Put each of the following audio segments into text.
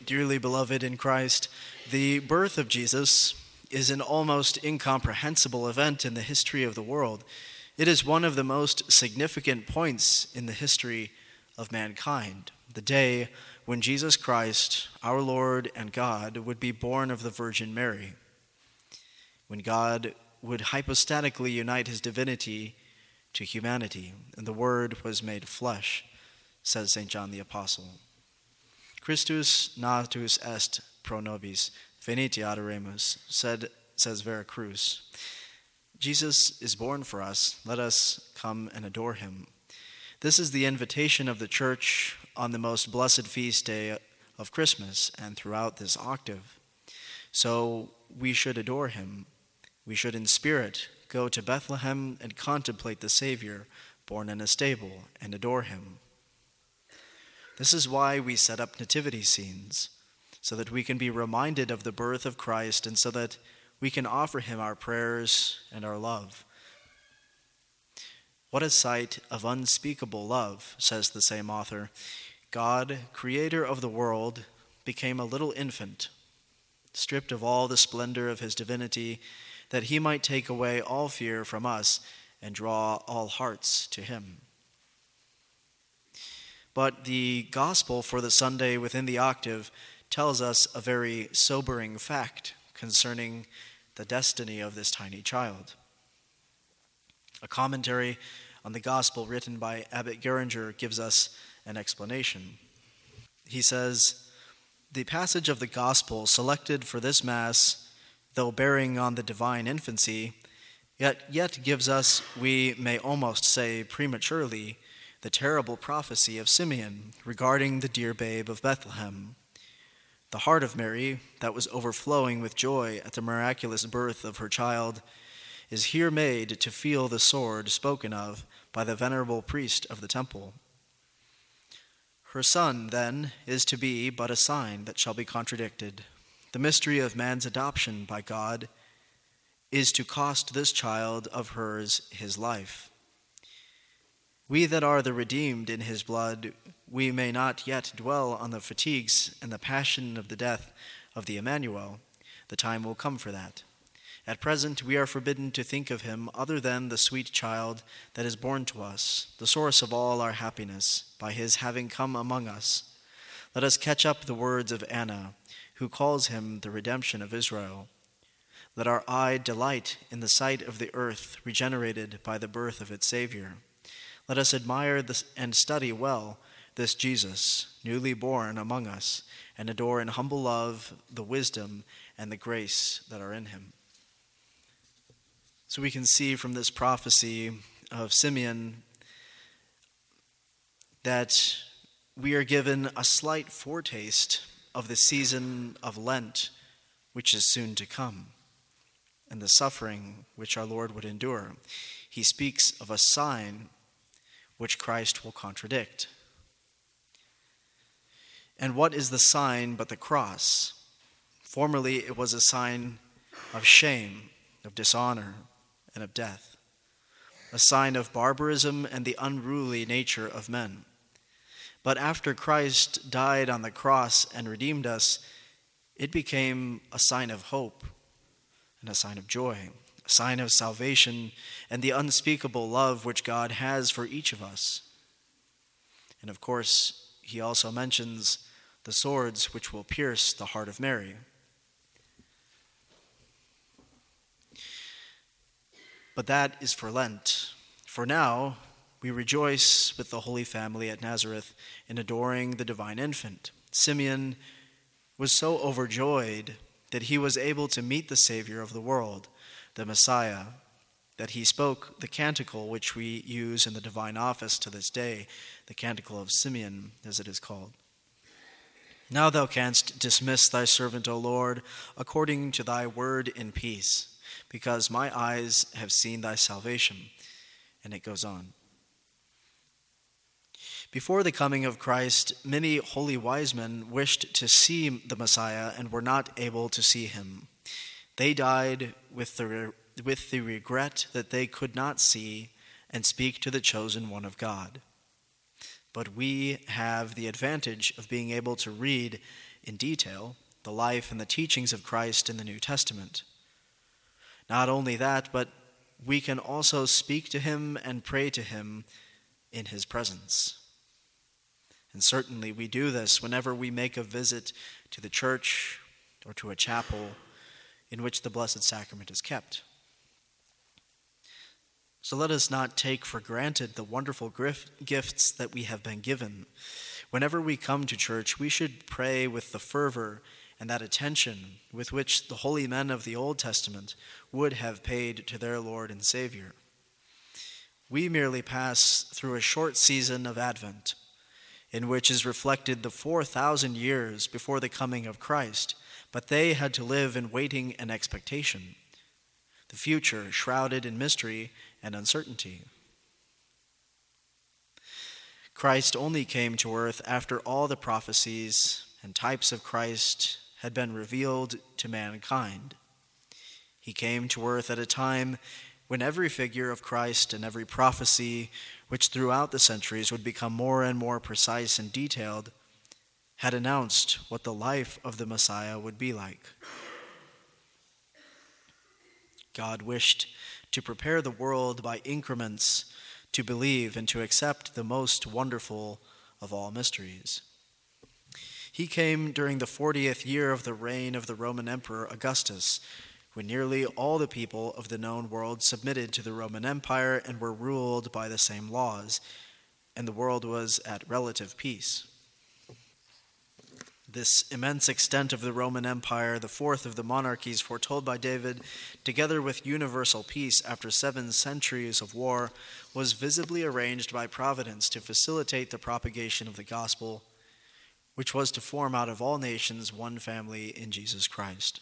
dearly beloved in Christ, the birth of Jesus is an almost incomprehensible event in the history of the world. It is one of the most significant points in the history of mankind, the day when Jesus Christ, our Lord and God, would be born of the Virgin Mary, when God would hypostatically unite his divinity to humanity, and the Word was made flesh, says St. John the Apostle. Christus natus est pro nobis, venite adoremus, says Vera Cruz. Jesus is born for us. Let us come and adore him. This is the invitation of the Church on the most blessed feast day of Christmas and throughout this octave. So we should adore him. We should in spirit go to Bethlehem and contemplate the Savior born in a stable and adore him. This is why we set up nativity scenes, so that we can be reminded of the birth of Christ and so that we can offer him our prayers and our love. What a sight of unspeakable love, says the same author. God, creator of the world, became a little infant, stripped of all the splendor of his divinity, that he might take away all fear from us and draw all hearts to him. But the gospel for the Sunday within the octave tells us a very sobering fact concerning the destiny of this tiny child. A commentary on the gospel written by Abbot Geringer gives us an explanation. He says, "The passage of the gospel selected for this Mass, though bearing on the divine infancy, yet gives us, we may almost say prematurely, the terrible prophecy of Simeon regarding the dear babe of Bethlehem. The heart of Mary, that was overflowing with joy at the miraculous birth of her child, is here made to feel the sword spoken of by the venerable priest of the temple. Her son, then, is to be but a sign that shall be contradicted. The mystery of man's adoption by God is to cost this child of hers his life. We that are the redeemed in his blood, we may not yet dwell on the fatigues and the passion of the death of the Emmanuel. The time will come for that. At present, we are forbidden to think of him other than the sweet child that is born to us, the source of all our happiness, by his having come among us. Let us catch up the words of Anna, who calls him the redemption of Israel. Let our eye delight in the sight of the earth regenerated by the birth of its Savior. Let us admire this and study well this Jesus, newly born among us, and adore in humble love the wisdom and the grace that are in him." So we can see from this prophecy of Simeon that we are given a slight foretaste of the season of Lent, which is soon to come, and the suffering which our Lord would endure. He speaks of a sign which Christ will contradict. And what is the sign but the cross? Formerly it was a sign of shame, of dishonor, and of death, a sign of barbarism and the unruly nature of men. But after Christ died on the cross and redeemed us, it became a sign of hope and a sign of joy, a sign of salvation and the unspeakable love which God has for each of us. And of course, he also mentions the swords which will pierce the heart of Mary. But that is for Lent. For now, we rejoice with the Holy Family at Nazareth in adoring the divine infant. Simeon was so overjoyed that he was able to meet the Savior of the world, the Messiah, that he spoke the canticle which we use in the divine office to this day, the Canticle of Simeon, as it is called. "Now thou canst dismiss thy servant, O Lord, according to thy word in peace, because my eyes have seen thy salvation." And it goes on. Before the coming of Christ, many holy wise men wished to see the Messiah and were not able to see him. They died with the regret that they could not see and speak to the chosen one of God. But we have the advantage of being able to read in detail the life and the teachings of Christ in the New Testament. Not only that, but we can also speak to him and pray to him in his presence. And certainly we do this whenever we make a visit to the church or to a chapel in which the Blessed Sacrament is kept. So let us not take for granted the wonderful gifts that we have been given. Whenever we come to church, we should pray with the fervor and that attention with which the holy men of the Old Testament would have paid to their Lord and Savior. We merely pass through a short season of Advent, in which is reflected the 4,000 years before the coming of Christ, but they had to live in waiting and expectation, the future shrouded in mystery and uncertainty. Christ only came to earth after all the prophecies and types of Christ had been revealed to mankind. He came to earth at a time when every figure of Christ and every prophecy, which throughout the centuries would become more and more precise and detailed, had announced what the life of the Messiah would be like. God wished to prepare the world by increments to believe and to accept the most wonderful of all mysteries. He came during the 40th year of the reign of the Roman Emperor Augustus, when nearly all the people of the known world submitted to the Roman Empire and were ruled by the same laws, and the world was at relative peace. This immense extent of the Roman Empire, the fourth of the monarchies foretold by David, together with universal peace after 7 centuries of war, was visibly arranged by providence to facilitate the propagation of the gospel, which was to form out of all nations one family in Jesus Christ.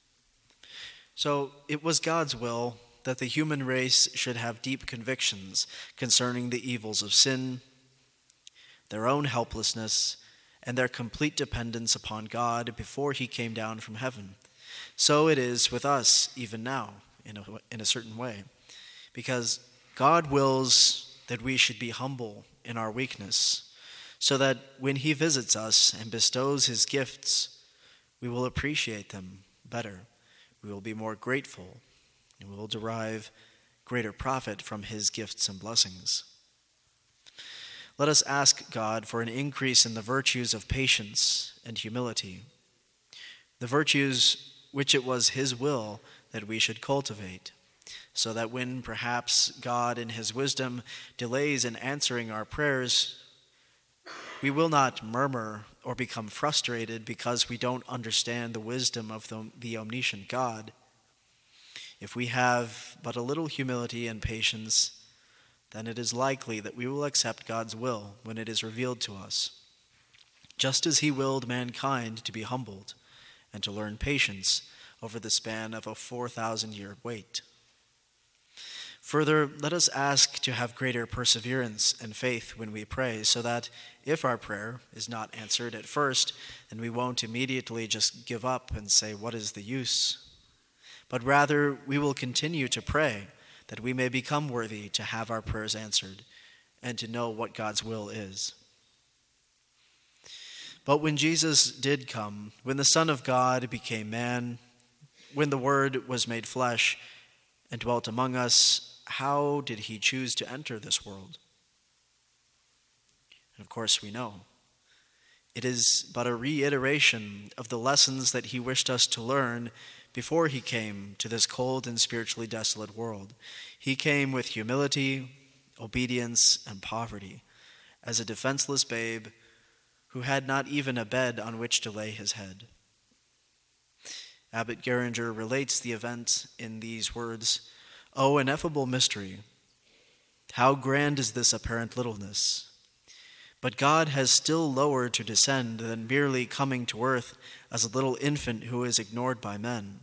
So it was God's will that the human race should have deep convictions concerning the evils of sin, their own helplessness, and their complete dependence upon God before he came down from heaven. So it is with us even now, in a certain way, because God wills that we should be humble in our weakness, so that when he visits us and bestows his gifts, we will appreciate them better. We will be more grateful, and we will derive greater profit from his gifts and blessings. Let us ask God for an increase in the virtues of patience and humility, the virtues which it was his will that we should cultivate, so that when perhaps God in his wisdom delays in answering our prayers, we will not murmur or become frustrated because we don't understand the wisdom of the omniscient God. If we have but a little humility and patience, then it is likely that we will accept God's will when it is revealed to us, just as he willed mankind to be humbled and to learn patience over the span of a 4,000-year wait. Further, let us ask to have greater perseverance and faith when we pray, so that if our prayer is not answered at first, then we won't immediately just give up and say, "What is the use?" But rather, we will continue to pray, that we may become worthy to have our prayers answered and to know what God's will is. But when Jesus did come, when the Son of God became man, when the Word was made flesh and dwelt among us, how did he choose to enter this world? And of course we know. It is but a reiteration of the lessons that he wished us to learn before he came to this cold and spiritually desolate world. He came with humility, obedience, and poverty, as a defenseless babe who had not even a bed on which to lay his head. Abbot Geringer relates the event in these words, "O ineffable mystery, how grand is this apparent littleness! But God has still lower to descend than merely coming to earth as a little infant who is ignored by men.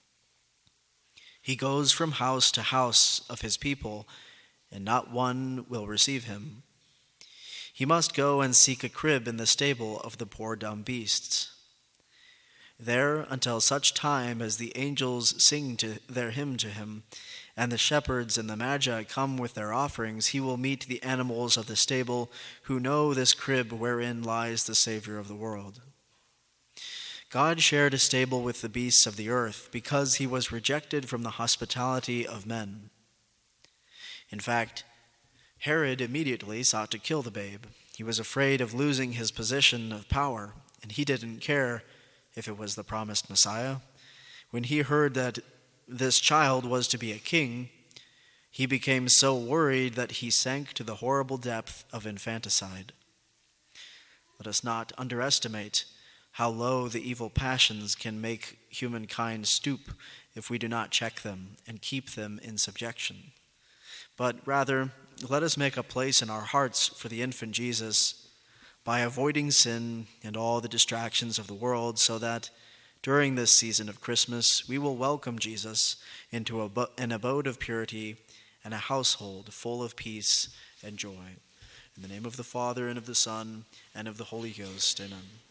He goes from house to house of his people, and not one will receive him. He must go and seek a crib in the stable of the poor dumb beasts. There, until such time as the angels sing their hymn to him, and the shepherds and the magi come with their offerings, he will meet the animals of the stable who know this crib wherein lies the Savior of the world. God shared a stable with the beasts of the earth because he was rejected from the hospitality of men. In fact, Herod immediately sought to kill the babe. He was afraid of losing his position of power, and he didn't care if it was the promised Messiah. When he heard that this child was to be a king, he became so worried that he sank to the horrible depth of infanticide. Let us not underestimate how low the evil passions can make humankind stoop if we do not check them and keep them in subjection. But rather, let us make a place in our hearts for the infant Jesus by avoiding sin and all the distractions of the world, so that during this season of Christmas we will welcome Jesus into an abode of purity and a household full of peace and joy. In the name of the Father, and of the Son, and of the Holy Ghost, amen.